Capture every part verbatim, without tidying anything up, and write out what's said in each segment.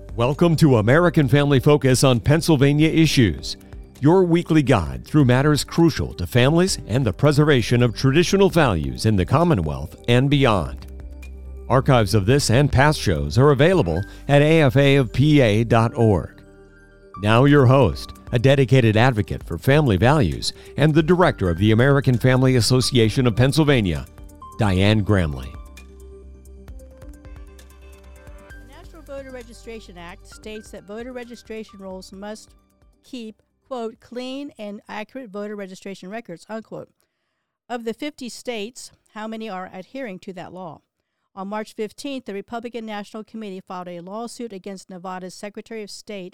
Welcome to American Family Focus on Pennsylvania Issues, your weekly guide through matters crucial to families and the preservation of traditional values in the Commonwealth and beyond. Archives of this and past shows are available at A F A of P A dot org. Now your host, a dedicated advocate for family values and the director of the American Family Association of Pennsylvania, Diane Gramley. Voter Registration Act states that voter registration rolls must keep, quote, clean and accurate voter registration records, unquote. Of the fifty states, how many are adhering to that law? On March fifteenth, the Republican National Committee filed a lawsuit against Nevada's Secretary of State,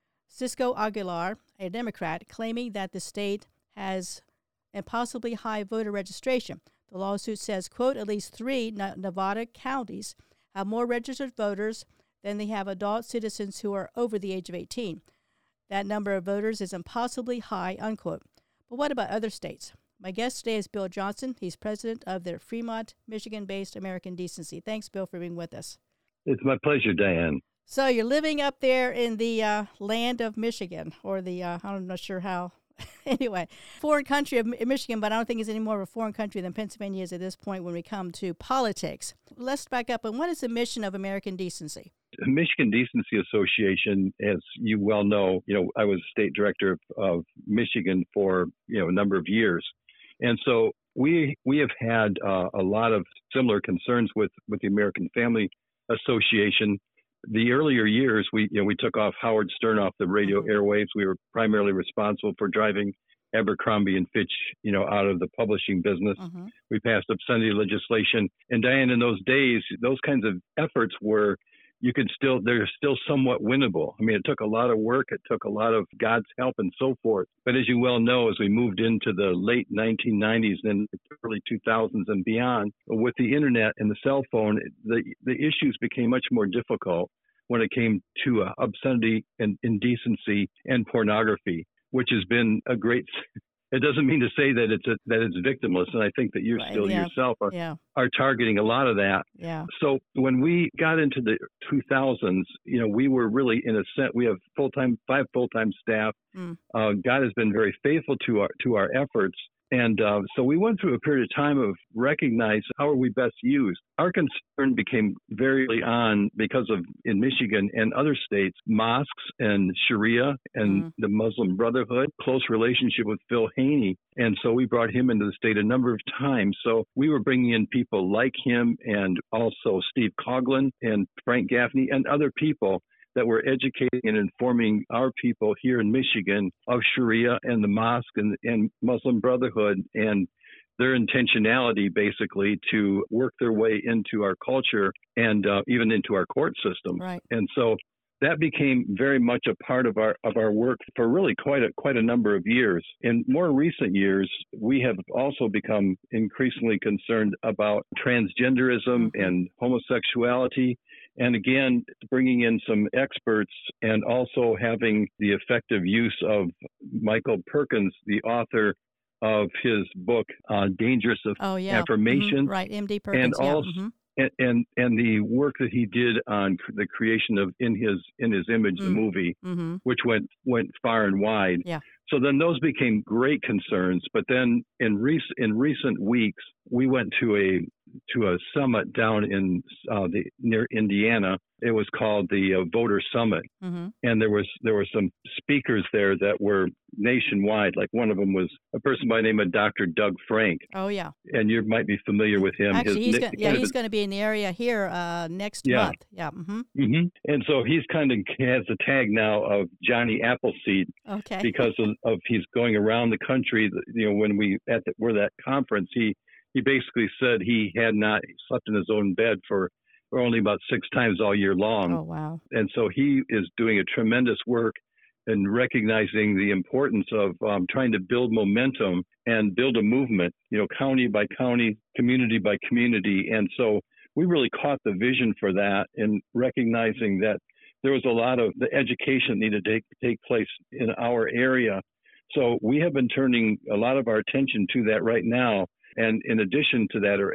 Cisco Aguilar, a Democrat, claiming that the state has impossibly high voter registration. The lawsuit says, quote, at least three Nevada counties have more registered voters than they have adult citizens who are over the age of eighteen. That number of voters is impossibly high, unquote. But what about other states? My guest today is Bill Johnson. He's president of the Fremont, Michigan-based American Decency. Thanks, Bill, for being with us. It's my pleasure, Diane. So you're living up there in the uh, land of Michigan, or the, uh, I'm not sure how. Anyway, foreign country of Michigan, but I don't think it's any more of a foreign country than Pennsylvania is at this point when we come to politics. Let's back up. And what is the mission of American Decency? The Michigan Decency Association, as you well know, you know, I was state director of, of Michigan for, you know, a number of years. And so we we have had uh, a lot of similar concerns with, with the American Family Association. The earlier years, we you know we took off Howard Stern off the radio airwaves. We were primarily responsible for driving Abercrombie and Fitch, you know, out of the publishing business. Uh-huh. We passed obscenity legislation, and Diane, in those days, those kinds of efforts were you could still they're still somewhat winnable. I mean, it took a lot of work, it took a lot of God's help, and so forth. But as you well know, as we moved into the late nineteen nineties and early two thousands and beyond, with the internet and the cell phone, the the issues became much more difficult when it came to uh, obscenity and indecency and pornography, which has been a great. It doesn't mean to say that it's a, that it's victimless, and I think that you right, still yeah, yourself are yeah. are targeting a lot of that. Yeah. So when we got into the two thousands, you know, we were really in a sense we have full time five full time staff. Mm. Uh, God has been very faithful to our to our efforts. And uh, so we went through a period of time of recognize how are we best used. Our concern became very early on because of, in Michigan and other states, mosques and Sharia and mm. the Muslim Brotherhood, close relationship with Phil Haney. And so we brought him into the state a number of times. So we were bringing in people like him and also Steve Coughlin and Frank Gaffney and other people that were educating and informing our people here in Michigan of Sharia and the mosque and, and Muslim Brotherhood and their intentionality basically to work their way into our culture and uh, even into our court system. Right. And so that became very much a part of our of our work for really quite a quite a number of years. In more recent years, we have also become increasingly concerned about transgenderism mm-hmm. and homosexuality. And again, bringing in some experts and also having the effective use of Michael Perkins, the author of his book, uh, Dangerous oh, yeah. Affirmation. Mm-hmm. Right, M D Perkins, and yeah. also, mm-hmm. and, and and the work that he did on the creation of In His In His Image, mm-hmm. the movie, mm-hmm. which went went far and wide. Yeah. So then those became great concerns. But then in rec- in recent weeks, we went to a to a summit down in uh, the near Indiana. It was called the uh, Voter Summit, mm-hmm. and there was there were some speakers there that were nationwide. Like one of them was a person by the name of Doctor Doug Frank. Oh yeah, and you might be familiar with him. Actually, His, he's gonna, yeah, he's going to be in the area here uh, next yeah. month. Yeah. Mm-hmm. Mm-hmm. And so he's kind of has the tag now of Johnny Appleseed. Okay. Because of, of he's going around the country. You know, when we at the, were that conference, he he basically said he had not slept in his own bed for. Or only about six times all year long. Oh, wow. And so he is doing a tremendous work in recognizing the importance of um, trying to build momentum and build a movement, you know, county by county, community by community. And so we really caught the vision for that in recognizing that there was a lot of the education needed to take, take place in our area. So we have been turning a lot of our attention to that right now. And in addition to that, are it,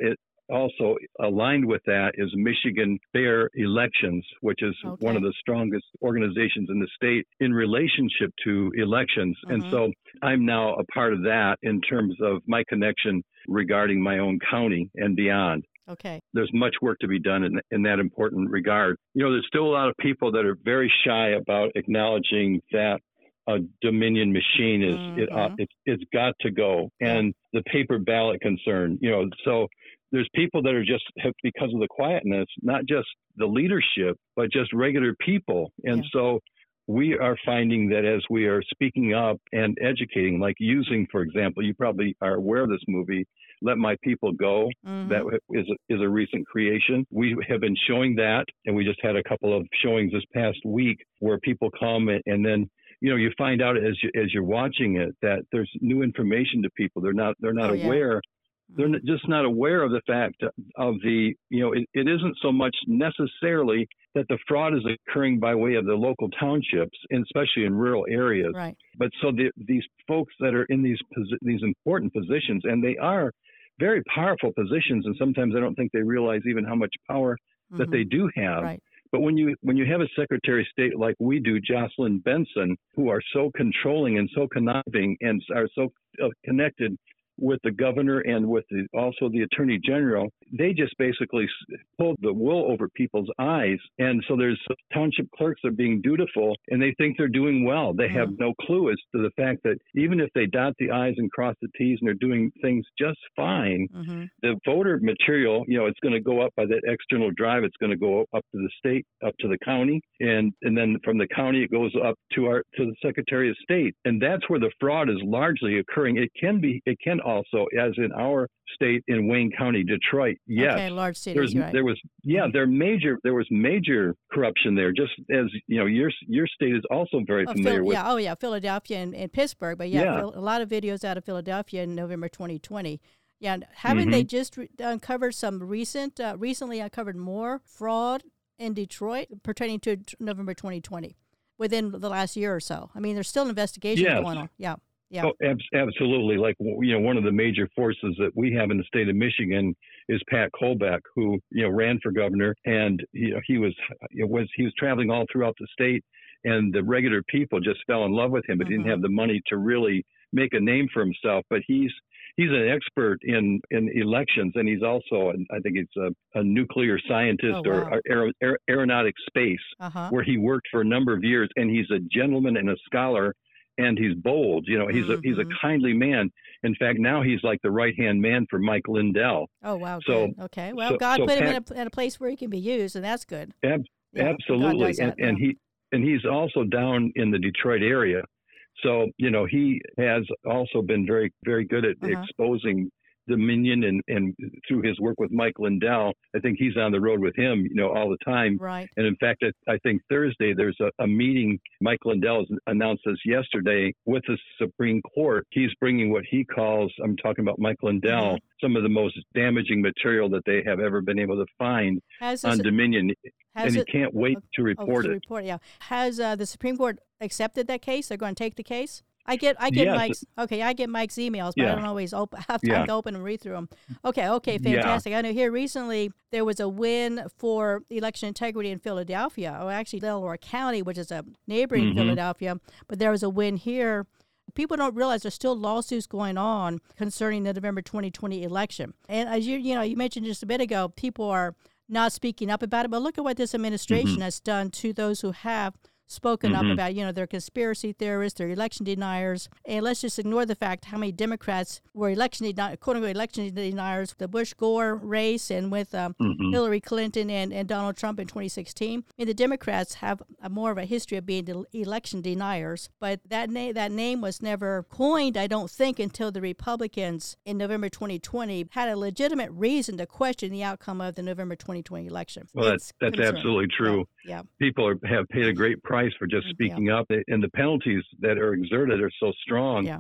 also aligned with that is Michigan Fair Elections, which is okay. one of the strongest organizations in the state in relationship to elections. Mm-hmm. And so I'm now a part of that in terms of my connection regarding my own county and beyond. Okay. There's much work to be done in, in that important regard. You know, there's still a lot of people that are very shy about acknowledging that a Dominion machine is mm-hmm. it, uh, it's it's got to go, and the paper ballot concern. You know, so there's people that are just have, because of the quietness, not just the leadership, but just regular people, and yeah. so we are finding that as we are speaking up and educating, like using, for example, you probably are aware of this movie, Let My People Go. Mm-hmm. That is a, is a recent creation. We have been showing that, and we just had a couple of showings this past week where people come and, and then, you know, you find out as you, as you're watching it that there's new information to people. They're not they're not oh, aware. Yeah. They're just not aware of the fact of the, you know, it, it isn't so much necessarily that the fraud is occurring by way of the local townships, and especially in rural areas. Right. But so the, these folks that are in these these important positions, and they are very powerful positions, and sometimes I don't think they realize even how much power mm-hmm. that they do have. Right. But when you when you have a Secretary of State like we do, Jocelyn Benson, who are so controlling and so conniving and are so uh, connected with the governor and with the, also the attorney general, they just basically pulled the wool over people's eyes. And so there's township clerks that are being dutiful, and they think they're doing well. They mm-hmm. have no clue as to the fact that even if they dot the I's and cross the T's and they're doing things just fine, mm-hmm. the voter material, you know, it's going to go up by that external drive. It's going to go up to the state, up to the county, and and then from the county it goes up to our to the Secretary of State. And that's where the fraud is largely occurring. It can be, it can also, as in our state in Wayne County, Detroit, yes, okay, large cities, right. there was, yeah, there major, there was major corruption there. Just as you know, your your state is also very oh, familiar Phil, with. Yeah, oh yeah, Philadelphia and, and Pittsburgh, but yeah, yeah. Phil, a lot of videos out of Philadelphia in November twenty twenty. Yeah, haven't mm-hmm. they just re- uncovered some recent, uh, recently uncovered more fraud in Detroit pertaining to November twenty twenty within the last year or so? I mean, there's still investigations yes. going on. Yeah. Yeah. Oh, ab- absolutely. Like, you know, one of the major forces that we have in the state of Michigan is Pat Kolbeck, who, you know, ran for governor, and he, he was it was he was traveling all throughout the state, and the regular people just fell in love with him, but mm-hmm. didn't have the money to really make a name for himself. But he's he's an expert in, in elections, and he's also, I think it's a, a nuclear scientist oh, wow. or aer- aer- aeronautic space, uh-huh. where he worked for a number of years, and he's a gentleman and a scholar. And he's bold, you know, he's mm-hmm. a he's a kindly man. In fact, now he's like the right-hand man for Mike Lindell. Oh, wow. So, good. Okay. Well, so, God so put Pat, him in a, in a place where he can be used, and that's good. Ab- yeah, absolutely. That, and, and yeah. he and he's also down in the Detroit area. So, you know, he has also been very, very good at uh-huh. exposing Dominion, and, and through his work with Mike Lindell, I think he's on the road with him, you know, all the time. Right. And in fact, I think Thursday there's a, a meeting. Mike Lindell has announced this yesterday with the Supreme Court. He's bringing what he calls, I'm talking about Mike Lindell, mm-hmm. some of the most damaging material that they have ever been able to find has on this, Dominion. And it, he can't wait oh, to report oh, to it. Report, yeah. Has uh, the Supreme Court accepted that case? They're going to take the case? I get, I get yes. Mike's. Okay, I get Mike's emails, but yeah. I don't always open, have time yeah. to open and read through them. Okay, okay, fantastic. Yeah. I know here recently there was a win for election integrity in Philadelphia, or actually Delaware County, which is a neighboring mm-hmm. Philadelphia. But there was a win here. People don't realize there's still lawsuits going on concerning the November twenty twenty election. And as you, you know, you mentioned just a bit ago, people are not speaking up about it. But look at what this administration mm-hmm. has done to those who have spoken mm-hmm. up about, you know, they're conspiracy theorists, they're election deniers. And let's just ignore the fact how many Democrats were election deni- quote-unquote election deniers, the Bush-Gore race and with um, mm-hmm. Hillary Clinton and, and Donald Trump in twenty sixteen. I mean, the Democrats have a, more of a history of being de- election deniers, but that, na- that name was never coined, I don't think, until the Republicans in November twenty twenty had a legitimate reason to question the outcome of the November twenty twenty election. Well, that's, that's absolutely true. Yeah. yeah. People are, have paid a great price for just speaking yeah. up, and the penalties that are exerted are so strong yeah.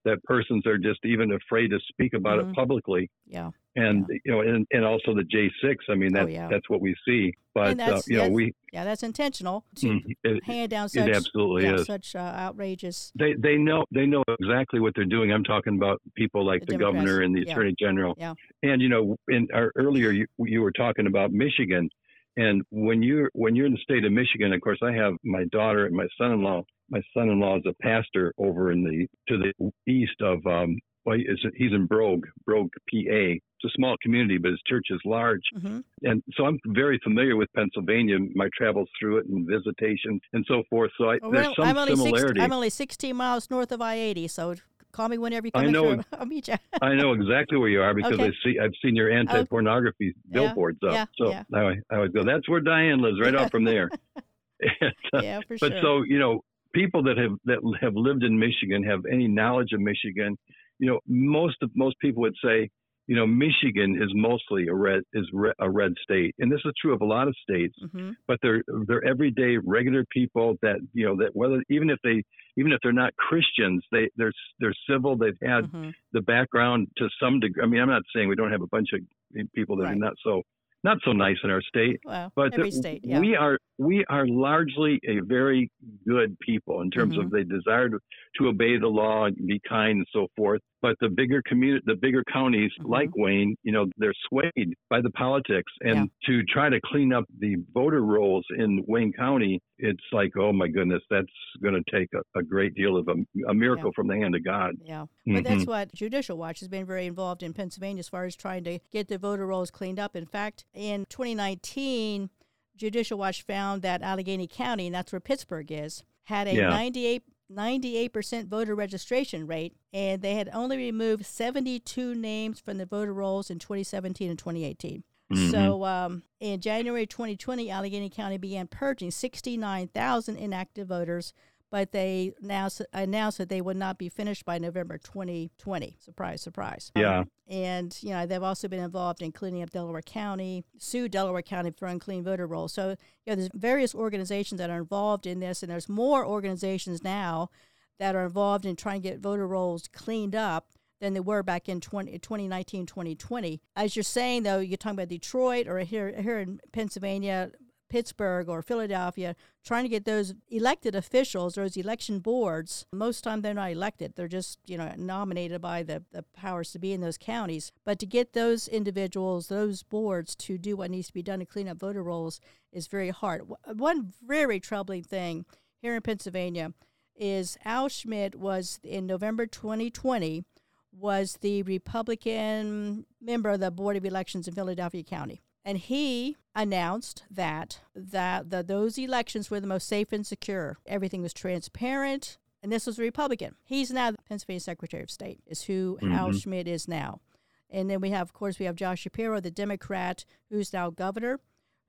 that persons are just even afraid to speak about Mhm. it publicly. Yeah. And Yeah. you know, and, and also the J six. I mean, Oh, that's yeah. that's what we see. But And uh, that's you know, that's we yeah, that's intentional to mm, it, hand down it such absolutely yeah is. such uh, outrageous They they know they know exactly what they're doing. I'm talking about people like the the Democrats. governor and the Yeah. attorney general. Yeah. And you know, in our earlier you, you were talking about Michigan, and when you're when you're in the state of Michigan, of course, I have my daughter and my son-in-law. My son-in-law is a pastor over in the to the east of um, well, he's in Brogue, Brogue, P A. It's a small community, but his church is large. Mm-hmm. And so I'm very familiar with Pennsylvania, my travels through it and visitations and so forth. So I, Well, there's well, some I'm only similarity. six, I'm only sixteen miles north of I eighty, so call me whenever you come I in know through. I'll meet you. I know exactly where you are because Okay. I see, I've seen your anti-pornography Yeah, billboards up. yeah, so yeah. I, I always go, that's where Diane lives, right up from there. And, uh, Yeah, for but sure. so, you know, people that have that have lived in Michigan, have any knowledge of Michigan, you know, most of most people would say, you know, Michigan is mostly a red is re, a red state, and this is true of a lot of states. Mm-hmm. But they're they're everyday regular people that you know that whether even if they even if they're not Christians, they they're they're civil. They've had Mm-hmm. the background to some degree. I mean, I'm not saying we don't have a bunch of people that Right. are not so not so nice in our state, Well, but every the, state, yeah. we are we are largely a very good people in terms Mhm. of they desire to, to obey the law and be kind and so forth. But the bigger community, the bigger counties Mhm. like Wayne, you know, they're swayed by the politics. And Yeah. to try to clean up the voter rolls in Wayne County, it's like, oh my goodness, that's going to take a, a great deal of a, a miracle Yeah. from the hand of God. Yeah, but that's Mhm. what Judicial Watch has been very involved in Pennsylvania as far as trying to get the voter rolls cleaned up. In fact, in twenty nineteen, Judicial Watch found that Allegheny County, and that's where Pittsburgh is, had a Yeah. ninety-eight ninety-eight percent voter registration rate, and they had only removed seventy-two names from the voter rolls in twenty seventeen and twenty eighteen. Mhm. So um, in January twenty twenty, Allegheny County began purging sixty-nine thousand inactive voters, but they now s- announced that they would not be finished by November twenty twenty. Surprise, surprise. Yeah. Um, and, you know, they've also been involved in cleaning up Delaware County, sued Delaware County for unclean voter rolls. So, you know, there's various organizations that are involved in this, and there's more organizations now that are involved in trying to get voter rolls cleaned up than they were back in twenty nineteen, twenty twenty. As you're saying, though, you're talking about Detroit or here here in Pennsylvania, Pittsburgh or Philadelphia, trying to get those elected officials, those election boards. Most time they're not elected. They're just, you know, nominated by the, the powers to be in those counties. But to get those individuals, those boards to do what needs to be done to clean up voter rolls is very hard. One very troubling thing here in Pennsylvania is Al Schmidt was, in November twenty twenty, was the Republican member of the Board of Elections in Philadelphia County. And he announced that that the, those elections were the most safe and secure. Everything was transparent, and this was a Republican. He's now the Pennsylvania Secretary of State, is who Mhm. Al Schmidt is now. And then we have, of course, we have Josh Shapiro, the Democrat, who's now governor,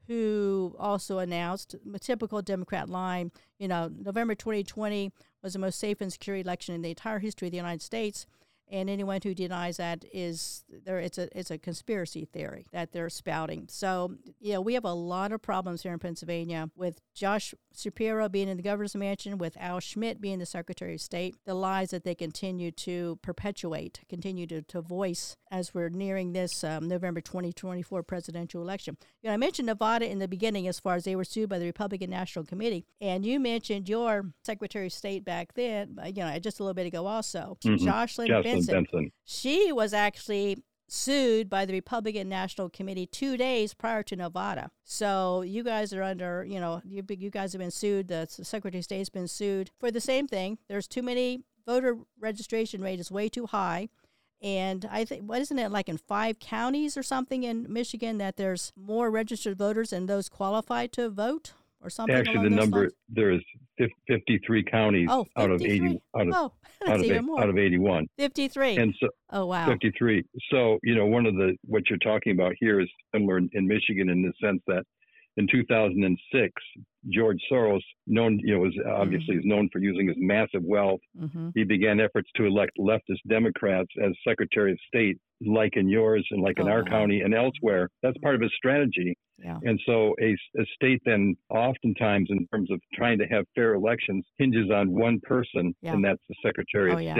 who also announced a typical Democrat line. You know, November twenty twenty was the most safe and secure election in the entire history of the United States. And anyone who denies that is there. It's a it's a conspiracy theory that they're spouting. So yeah, we have a lot of problems here in Pennsylvania with Josh Shapiro being in the governor's mansion, with Al Schmidt being the Secretary of State. The lies that they continue to perpetuate, continue to, to voice as we're nearing this um, November twenty twenty-four presidential election. You know, I mentioned Nevada in the beginning as far as they were sued by the Republican National Committee, and you mentioned your Secretary of State back then. You know, just a little bit ago also, Mhm. Jocelyn Jocelyn Benson. Benson. She was actually sued by the Republican National Committee two days prior to Nevada. So you guys are under, you know, you, you guys have been sued. The Secretary of State has been sued for the same thing. There's too many, voter registration rate is way too high. And I think, what isn't it, like in five counties or something in Michigan that there's more registered voters than those qualified to vote? Or something Actually, along the those number lines? there's fifty-three counties Oh, out of fifty-three? eighty out of Oh, out that's of even eight- more. out of eighty-one. fifty-three. And so Oh, wow. fifty-three. So, you know, one of the, what you're talking about here is similar in, in Michigan in the sense that in two thousand six, George Soros, known, you know, was obviously is known for using his massive wealth. Mm-hmm. He began efforts to elect leftist Democrats as Secretary of State, like in yours and like in Oh, our wow. county and elsewhere. That's part of his strategy. Yeah. And so a, a state then oftentimes in terms of trying to have fair elections hinges on one person, Yeah. and that's the Secretary Oh, of yeah. State.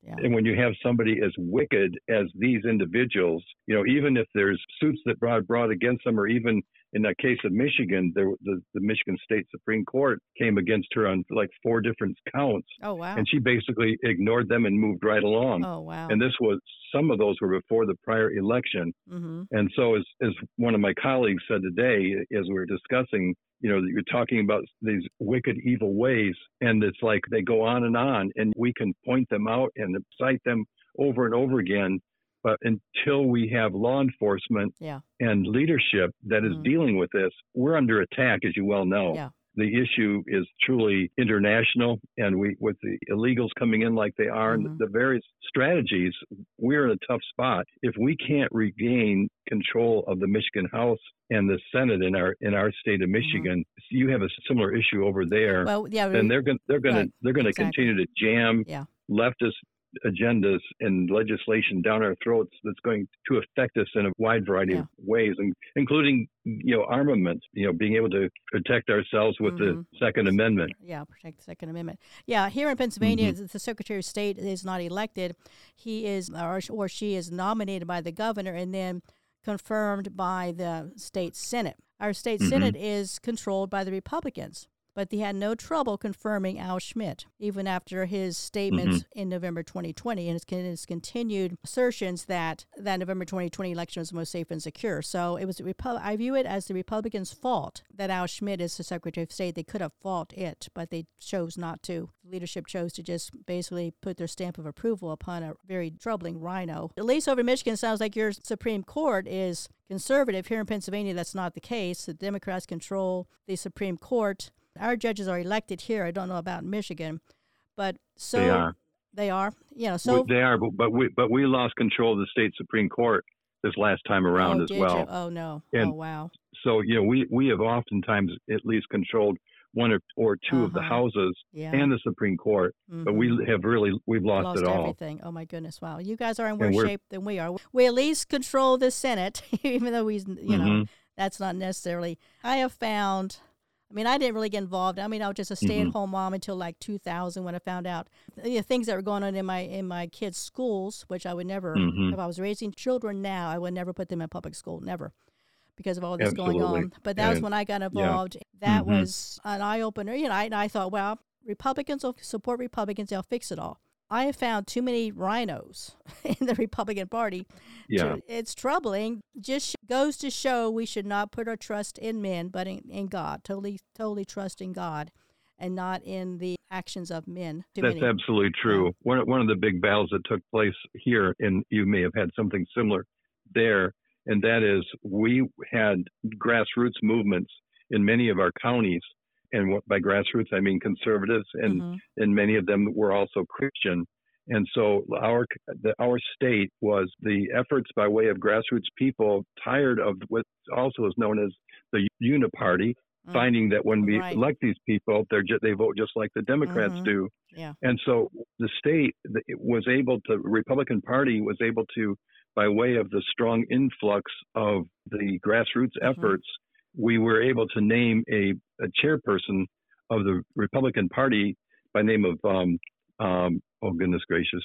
Yeah. And when you have somebody as wicked as these individuals, you know, even if there's suits that brought brought against them, or even in the case of Michigan, there, the, the Michigan State Supreme Court came against her on like four different counts. Oh, wow. And she basically ignored them and moved right along. Oh, wow. And this was, some of those were before the prior election. Mm-hmm. And so as, as one of my colleagues said today, as we were discussing, you know, you're talking about these wicked, evil ways, and it's like they go on and on, and we can point them out and cite them over and over again. But until we have law enforcement yeah. and leadership that is mm-hmm. dealing with this, we're under attack, as you well know. Yeah. The issue is truly international, and we, with the illegals coming in like they are, mm-hmm. and the various strategies, we're in a tough spot. If we can't regain control of the Michigan House and the Senate in our in our state of Michigan, mm-hmm. you have a similar issue over there. Well, yeah, and they're going they're going right. to they're going to exactly. continue to jam yeah. leftist agendas and legislation down our throats that's going to affect us in a wide variety yeah. of ways, and including, you know, armaments, you know, being able to protect ourselves with mm-hmm. the Second Amendment. Yeah, protect the Second Amendment. Yeah, here in Pennsylvania, mm-hmm. the Secretary of State is not elected. He is, or, or she is nominated by the governor and then confirmed by the state Senate. Our state mm-hmm. Senate is controlled by the Republicans. But they had no trouble confirming Al Schmidt, even after his statements mm-hmm. in November twenty twenty and his, his continued assertions that that November twenty twenty election was the most safe and secure. So it was. Repu- I view it as the Republicans' fault that Al Schmidt is the Secretary of State. They could have fought it, but they chose not to. The leadership chose to just basically put their stamp of approval upon a very troubling rhino. At least over in Michigan, sounds like your Supreme Court is conservative. Here in Pennsylvania, that's not the case. The Democrats control the Supreme Court. Our judges are elected here. I don't know about Michigan, but so they are. They are. You know, so we, they are. But, but we but we lost control of the state Supreme Court this last time around oh, as did well. You? Oh no! And oh wow! So you know, we we have oftentimes at least controlled one or, or two uh-huh. of the houses yeah. and the Supreme Court, mm-hmm. but we have really we've lost, lost it all. Everything. Oh my goodness! Wow, you guys are in worse shape than we are. We at least control the Senate, even though we, you mm-hmm. know, that's not necessarily. I have found. I mean, I didn't really get involved. I mean, I was just a stay-at-home mm-hmm. mom until like two thousand when I found out you know, things that were going on in my in my kids' schools, which I would never, mm-hmm. if I was raising children now, I would never put them in public school, never, because of all this Absolutely. going on. But that was and, when I got involved. Yeah. That mm-hmm. was an eye-opener. You know, I, and I thought, well, Republicans will support Republicans. They'll fix it all. I have found too many rhinos in the Republican Party. Yeah. To, it's troubling. Just goes to show we should not put our trust in men, but in, in God. Totally, totally trust in God and not in the actions of men. Too That's many. absolutely true. Yeah. One, one of the big battles that took place here, and you may have had something similar there, and that is we had grassroots movements in many of our counties. And what, by grassroots, I mean conservatives, and, mm-hmm. and many of them were also Christian. And so our the, our state was the efforts by way of grassroots people tired of what also is known as the Uniparty, mm-hmm. finding that when we right. elect these people, they're ju- they vote just like the Democrats mm-hmm. do. Yeah. And so the state was able to, the Republican Party was able to, by way of the strong influx of the grassroots mm-hmm. efforts, we were able to name a, a chairperson of the Republican Party by name of, um, um, oh, goodness gracious.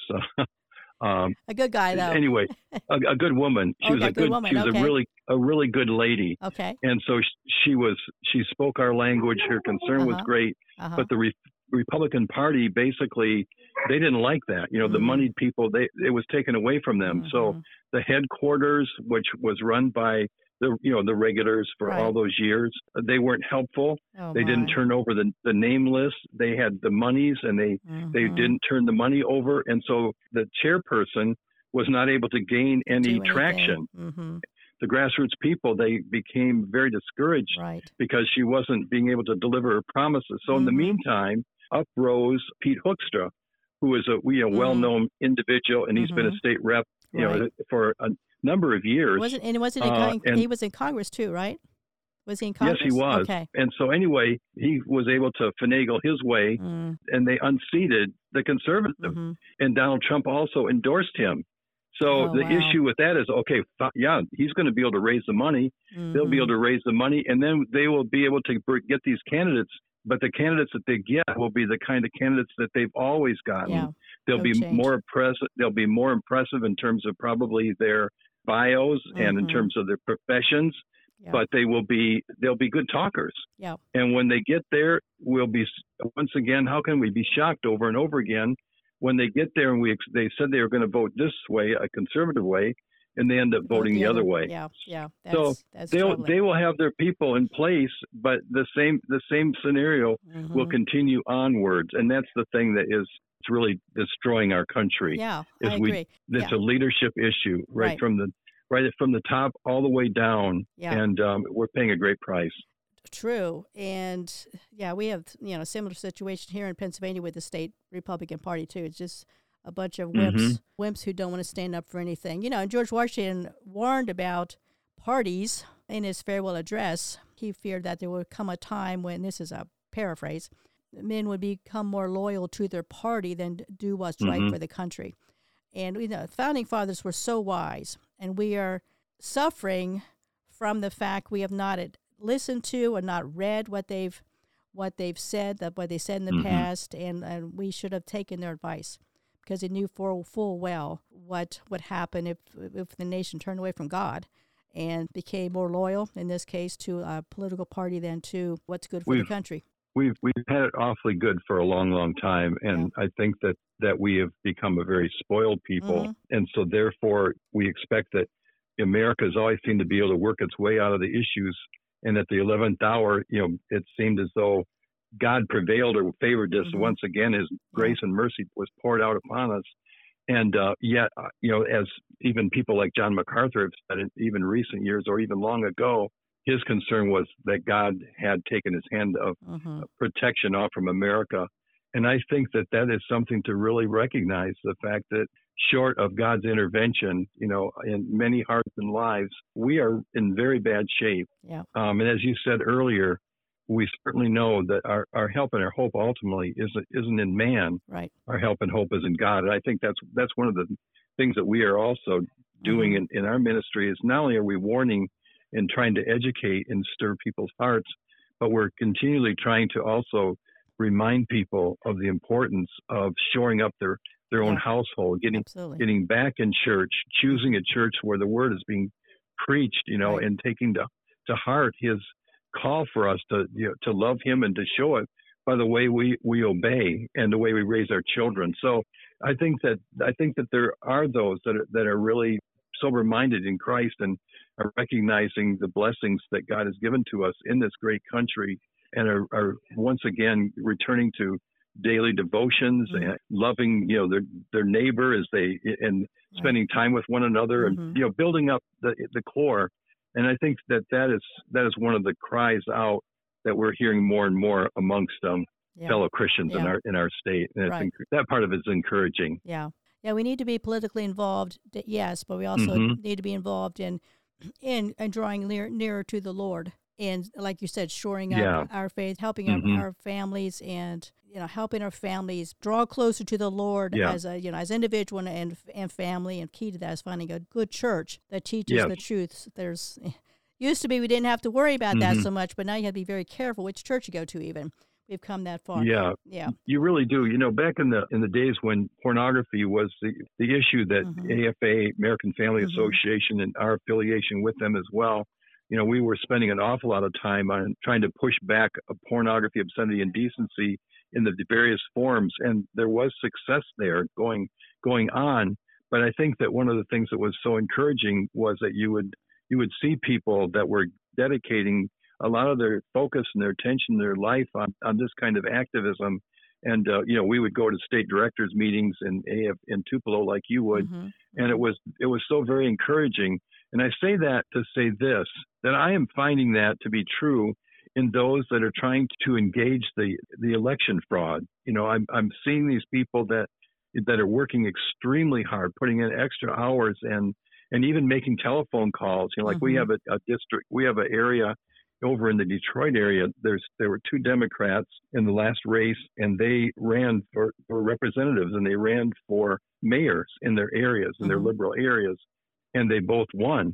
um, a good guy, though. Anyway, a, a good woman. She okay, was a good, good woman. she was okay. a really, a really good lady. Okay. And so she was, she spoke our language. Her concern uh-huh. was great, uh-huh. but the Re- Republican Party basically, they didn't like that. You know, mm-hmm. the moneyed people, they, it was taken away from them. Mm-hmm. So the headquarters, which was run by the, you know, the regulars for right. all those years, they weren't helpful. Oh, they my. didn't turn over the, the name list. They had the monies and they, mm-hmm. they didn't turn the money over. And so the chairperson was not able to gain any traction. Mm-hmm. The grassroots people, they became very discouraged right. because she wasn't being able to deliver her promises. So mm-hmm. in the meantime, up rose Pete Hoekstra, who is a you know, mm-hmm. well-known individual, and he's mm-hmm. been a state rep you right. know, for a number of years. Wasn't, and wasn't he, uh, and, he was in Congress too, right? Was he in Congress? Yes, he was. Okay. And so anyway, he was able to finagle his way, mm. and they unseated the conservative. Mm-hmm. And Donald Trump also endorsed him. So oh, the wow. issue with that is, okay, yeah, he's going to be able to raise the money. Mm-hmm. They'll be able to raise the money, and then they will be able to get these candidates. But the candidates that they get will be the kind of candidates that they've always gotten. Yeah. They'll No be change. more impressive. They'll be more impressive in terms of probably their bios mm-hmm. and in terms of their professions. Yeah. But they will be they'll be good talkers. Yeah. And when they get there, we'll be once again. How can we be shocked over and over again when they get there and we they said they were going to vote this way, a conservative way, and they end up voting the, the other, other way. Yeah, yeah. That's, so that's they'll troubling. they will have their people in place, but the same the same scenario mm-hmm. will continue onwards, and that's the thing that is it's really destroying our country. Yeah, is I we, agree. It's yeah. a leadership issue, right, right from the right from the top all the way down, yeah. and um, we're paying a great price. True, and yeah, we have you know a similar situation here in Pennsylvania with the state Republican Party too. It's just a bunch of wimps, mm-hmm. wimps who don't want to stand up for anything. You know, and George Washington warned about parties in his farewell address. He feared that there would come a time when, this is a paraphrase, men would become more loyal to their party than do what's mm-hmm. right for the country. And you know, founding fathers were so wise, and we are suffering from the fact we have not listened to or not read what they've what they've said, that what they said in the mm-hmm. past, and, and we should have taken their advice, because they knew full, full well what would happen if if the nation turned away from God and became more loyal, in this case, to a political party than to what's good for we've, the country. We've we've had it awfully good for a long, long time, and yeah. I think that, that we have become a very spoiled people, mm-hmm. and so therefore we expect that America has always seemed to be able to work its way out of the issues, and at the eleventh hour, you know, it seemed as though God prevailed or favored us. Mm-hmm. Once again, His grace and mercy was poured out upon us. And uh, yet, uh, you know, as even people like John MacArthur have said in even recent years or even long ago, his concern was that God had taken His hand of mm-hmm. protection off from America. And I think that that is something to really recognize, the fact that short of God's intervention, you know, in many hearts and lives, we are in very bad shape. Yeah. Um, and as you said earlier, we certainly know that our, our help and our hope ultimately isn't, isn't in man. Right. Our help and hope is in God. And I think that's that's one of the things that we are also doing mm-hmm. in, in our ministry, is not only are we warning and trying to educate and stir people's hearts, but we're continually trying to also remind people of the importance of shoring up their, their yeah. own household, getting Absolutely. getting back in church, choosing a church where the word is being preached, you know, right. and taking to, to heart His call for us to you know, to love Him and to show it by the way we, we obey and the way we raise our children. So I think that I think that there are those that are, that are really sober-minded in Christ and are recognizing the blessings that God has given to us in this great country, and are, are once again returning to daily devotions mm-hmm. and loving, you know, their their neighbor as they and spending time with one another mm-hmm. and you know building up the the core. And I think that that is that is one of the cries out that we're hearing more and more amongst um, yeah. fellow Christians yeah. in our in our state. And right. I think that part of it is encouraging. Yeah, yeah. We need to be politically involved, yes, but we also mm-hmm. need to be involved in in and drawing near, nearer to the Lord. And like you said, shoring up yeah. our faith, helping mm-hmm. our, our families, and you know, helping our families draw closer to the Lord yeah. as a you know as individual and and family. And key to that is finding a good church that teaches yes. the truth. There's used to be we didn't have to worry about mm-hmm. that so much, but now you have to be very careful which church you go to. Even we've come that far. Yeah, yeah, you really do. You know, back in the in the days when pornography was the the issue that mm-hmm. A F A, American Family mm-hmm. Association, and our affiliation with them as well. You know, we were spending an awful lot of time on trying to push back pornography, obscenity, and indecency in the various forms, and there was success there going going on. But I think that one of the things that was so encouraging was that you would you would see people that were dedicating a lot of their focus and their attention, their life on, on this kind of activism. And uh, you know, we would go to state directors meetings in A F in Tupelo like you would, mm-hmm. and it was it was so very encouraging. And I say that to say this, that I am finding that to be true in those that are trying to engage the, the election fraud. You know, I'm I'm seeing these people that that are working extremely hard, putting in extra hours and and even making telephone calls. You know, like mm-hmm. we have a, a district, we have an area over in the Detroit area. There's there were two Democrats in the last race, and they ran for, for representatives, and they ran for mayors in their areas, in mm-hmm. their liberal areas. And they both won.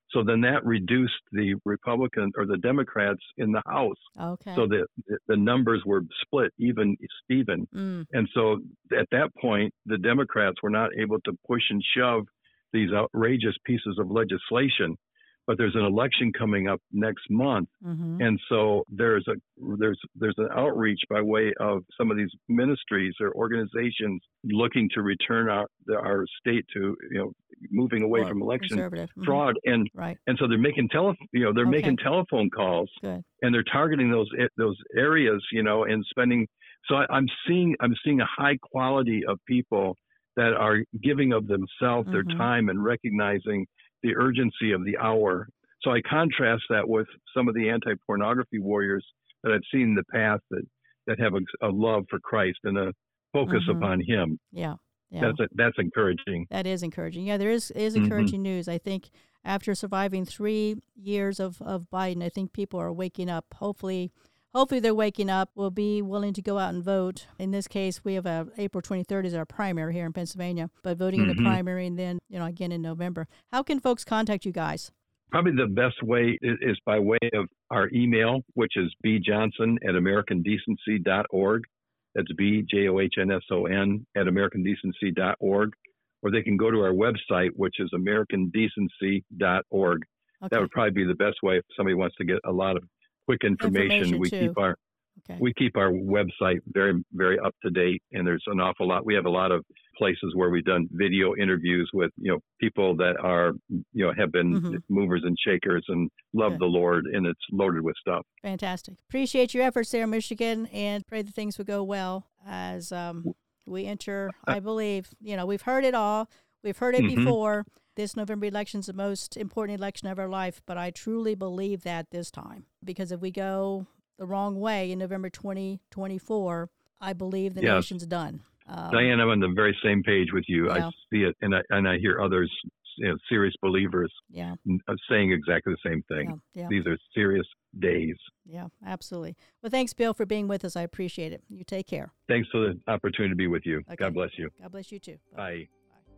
So then that reduced the Republican or the Democrats in the House. Okay. So the the numbers were split even Steven. Mm. And so at that point, the Democrats were not able to push and shove these outrageous pieces of legislation. But there's an election coming up next month, Mm-hmm. and so there's a there's there's an outreach by way of some of these ministries or organizations looking to return our our state to, you know, moving away Well, from election conservative. Mhm. fraud, and Right. and so they're making tele you know they're Okay. making telephone calls, Good. and they're targeting those those areas, you know, and spending. So I, I'm seeing I'm seeing a high quality of people that are giving of themselves, their Mhm. time, and recognizing the urgency of the hour. So I contrast that with some of the anti-pornography warriors that I've seen in the past that, that have a, a love for Christ and a focus Mhm. upon Him. Yeah. Yeah. That's a, that's encouraging. That is encouraging. Yeah, there is is Mhm. encouraging news. I think after surviving three years of, of Biden, I think people are waking up. Hopefully, hopefully they're waking up. Will be willing to go out and vote. In this case, we have a April twenty-third is our primary here in Pennsylvania. But voting in the Mhm. primary and then, you know, again in November. How can folks contact you guys? Probably the best way is, is by way of our email, which is bjohnson at american decency dot org. That's B J O H N S O N at american decency dot org. Or they can go to our website, which is american decency dot org. Okay. That would probably be the best way if somebody wants to get a lot of quick information. Information, we too. keep our Okay. we keep our website very, very up to date, and there's an awful lot. We have a lot of places where we've done video interviews with, you know, people that are, you know, have been Mhm. movers and shakers and love Good. the Lord, and it's loaded with stuff. Fantastic. Appreciate your efforts there, Michigan, and pray that things will go well as um, we enter, I believe, you know, we've heard it all. We've heard it Mhm. before. This November election is the most important election of our life, but I truly believe that this time. Because if we go the wrong way in November twenty twenty-four, I believe the Yes. nation's done. Um, Diane, I'm on the very same page with you. Yeah. I see it, and I and I hear others, you know, serious believers Yeah, saying exactly the same thing. yeah, yeah, These are serious days. yeah, absolutely. Well, thanks, Bill, for being with us. I appreciate it. You take care. Thanks for the opportunity to be with you. Okay. God bless you. God bless you, too. Bye.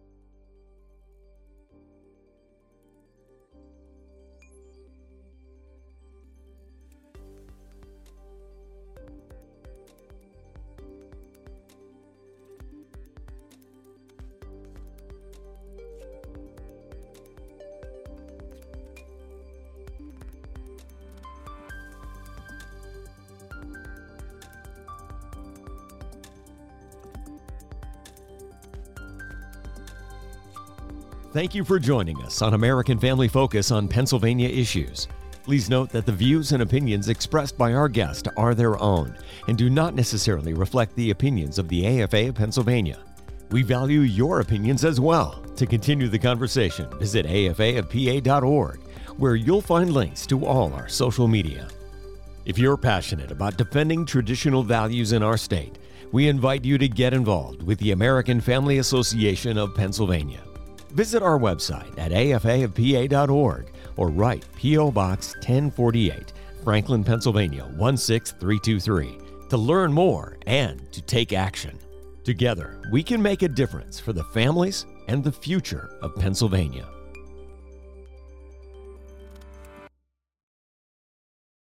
Thank you for joining us on American Family Focus on Pennsylvania issues. Please note that the views and opinions expressed by our guest are their own and do not necessarily reflect the opinions of the A F A of Pennsylvania. We value your opinions as well. To continue the conversation, visit A F A of P A dot org, where you'll find links to all our social media. If you're passionate about defending traditional values in our state, we invite you to get involved with the American Family Association of Pennsylvania. Visit our website at A F A of P A dot org or write P O Box ten forty-eight, Franklin, Pennsylvania one six three two three to learn more and to take action. Together, we can make a difference for the families and the future of Pennsylvania.